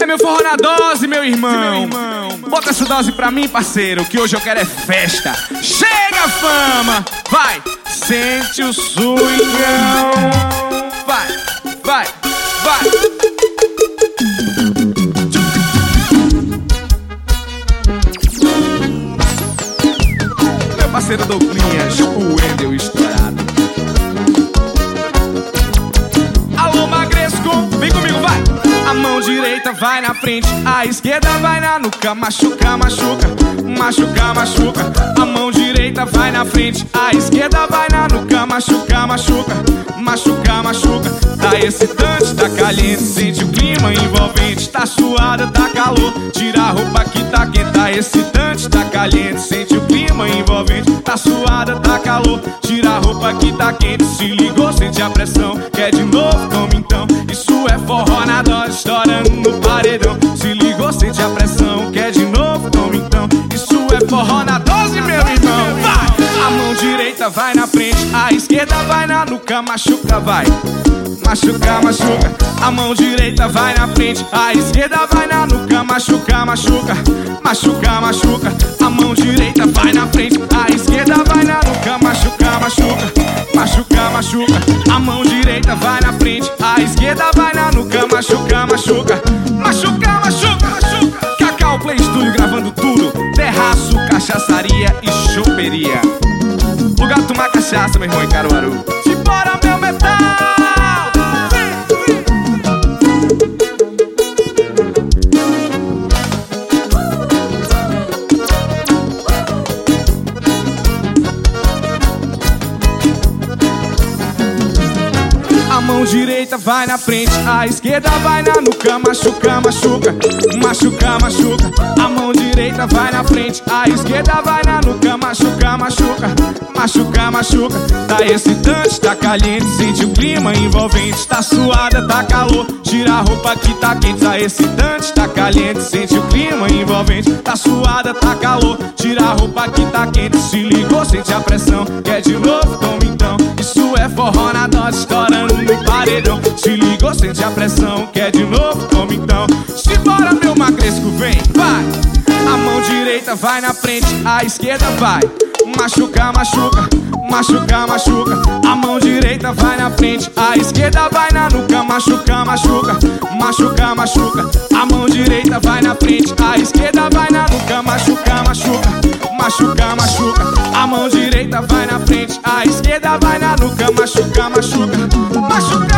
meu forró na dose, meu irmão. Bota essa dose pra mim, parceiro, que hoje eu quero é festa. Chega, fama! Vai! Sente o swingão. Vai, vai, vai. Meu parceiro Douglinhas, o Wendel estourado. Alô, Magresco, vem comigo, vai! A mão direita vai na frente, a esquerda vai na nuca. Machuca, machuca, machuca, machuca. A mão direita vai na frente, a esquerda vai na nuca. Machuca, machuca, machuca, machuca. Tá excitante, tá caliente, sente o clima envolvente. Tá suada, tá calor, tira a roupa que tá quente. Tá excitante, tá caliente, sente o clima envolvente. Tá suada, tá calor, tira a roupa que tá quente. Se ligou, sente a pressão, quer de novo, toma então. Isso é forró na dose, estourando no paredão. Se ligou, sente a pressão, quer de novo, toma então. Isso é forró na dose, meu irmão. Vai! A mão direita vai na frente, a esquerda vai na nuca. Machuca, vai. Machuca, machuca. A mão direita vai na frente, a esquerda vai na nuca. Machuca, machuca, machuca, machuca. A mão direita vai na frente, a esquerda vai na nuca. Machuca, machuca, machuca, machuca. A mão direita vai na frente, a esquerda vai na nuca. Machuca, machuca, machuca, machuca, machuca. Cacau Play Studio gravando tudo. Terraço, cachaçaria e choperia. Lugar tomar cachaça, meu irmão, em Caruaru. Simbora, meu metal! A mão direita vai na frente, a esquerda vai na nuca. Machuca, machuca, machuca, machuca. A mão direita vai na frente, a esquerda vai na nuca. Machuca, machuca, machuca, machuca. Tá excitante, tá caliente, sente o clima envolvente. Tá suada, tá calor, tira a roupa que tá quente. Tá excitante, tá caliente, sente o clima envolvente. Tá suada, tá calor, tira a roupa que tá quente. Se ligou, sente a pressão, quer de novo, toma então. Isso é forró na dose, estourando no paredão. Se ligou, sente a pressão, quer de novo, toma então. Simbora, meu Magresco, vem, vai! A mão direita vai na frente, a esquerda vai. Machuca, machuca, machuca, machuca. A mão direita vai na frente, a esquerda vai na nuca. Machuca, machuca, machuca, machuca. A mão direita vai na frente, a esquerda vai na nuca. Machuca, machuca, machuca, machuca. A mão direita vai na frente, a esquerda vai na nuca. Machuca, machuca, machuca.